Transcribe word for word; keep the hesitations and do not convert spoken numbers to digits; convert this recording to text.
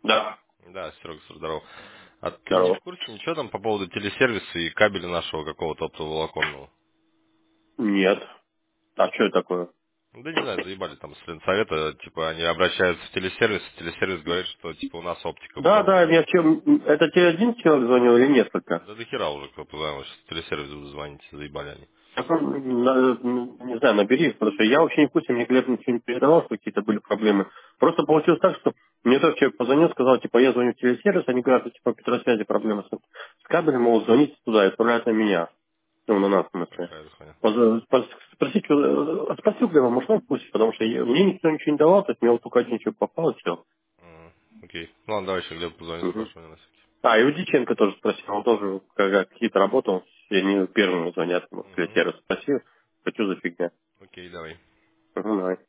Да. Да, Серега, здорово. А ты не в Здорово. курсе ничего там по поводу телесервиса и кабеля нашего какого-то оптоволоконного? Нет. А что это такое? Ну, да не знаю, заебали там с Ленсовета, типа они обращаются в телесервис, и телесервис говорит, что типа у нас оптика Да, да, портится. я чем... Это тебе один человек звонил или несколько? Да до хера уже кто позвонил, сейчас в телесервис буду звонить, заебали они. Так, ну, надо, ну, не знаю, набери их, потому что я вообще не в курсе, мне Глеб ничего не передавал, что какие-то были проблемы. Просто получилось так, что мне тот человек позвонил, сказал, типа, я звоню в телесервис, они говорят, что, типа, в Петросвязи проблемы с, с кабелем, могут звонить туда и отправлять на меня. Ну, на нас, в смысле. Какая же хуйня. Поз- спос- Спросите, э, спроси у Глеба, может, он в курсе, потому что я- мне никто ничего не давал, то есть мне вот только один человек попал, и все. М, Окей. Ну ладно, давай еще где-то позвоню, спрошу на всякий. А, и у Диченко тоже спросил, он тоже как- какие-то работы, он, и они первыми звонят, ему, в Угу. телесервис спросил, что за фигня. Окей, давай. Угу, давай.